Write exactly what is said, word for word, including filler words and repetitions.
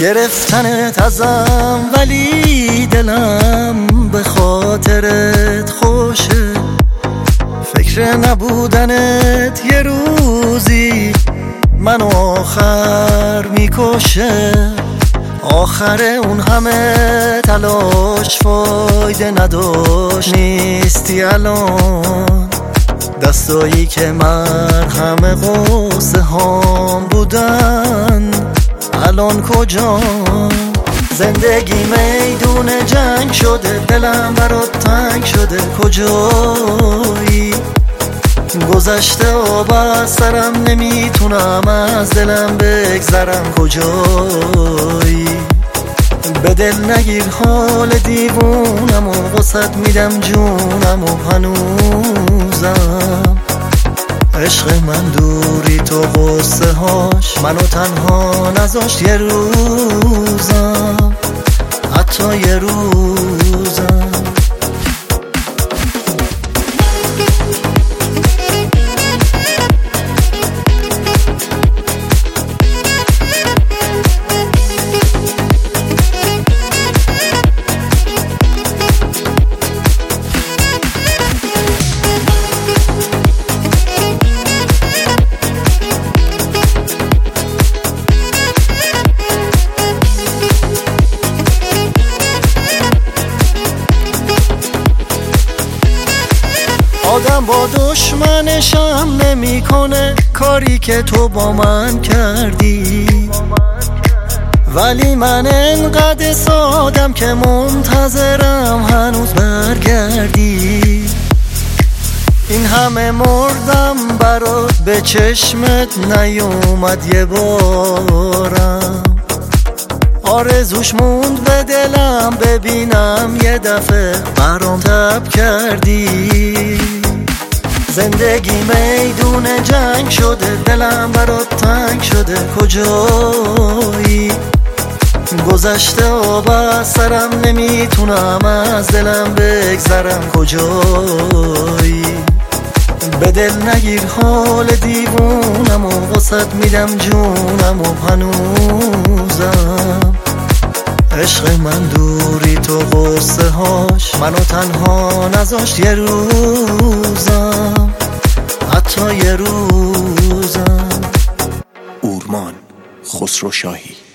گرفتنت ازم ولی دلم به خاطرت خوشه، فکر نبودنت یه روزی منو آخر میکشه. آخر اون همه تلاش فایده نداشت، نیستی الان دستایی که مرهم غصه هام بودن الان کجا؟ زندگی میدون جنگ شده، دلم برات تنگ شده، کجایی؟ گذشته آب از سرم نمیتونم از دلم بگذرم، کجایی؟ به دل نگیر حال دیوونم و واسط میدم جونم و هنوزم عشق من دوری تو غصه هاش منو تنها نذاشت یه روزم، حتی یه روزم. آدم با دشمنشم نمیکنه کاری که تو با من کردی، ولی من انقدر سادم که منتظرم هنوز برگردی. این همه مردم برات به چشمت نیومد یه بارم، آرزوش موند به دلم ببینم یه دفعه برام تب کردی. زندگی میدون جنگ شده، دلم برات تنگ شده، کجایی؟ گذشته آب از سرم نمیتونم از دلم بگذرم، کجایی؟ به دل نگیر حال دیوونم و واسط میدم جونم و هنوزم عشق من دوری تو غصه هاش منو تنها نذاشت یه روزم، حتی یه روزم. اورمان خسرو شاهی.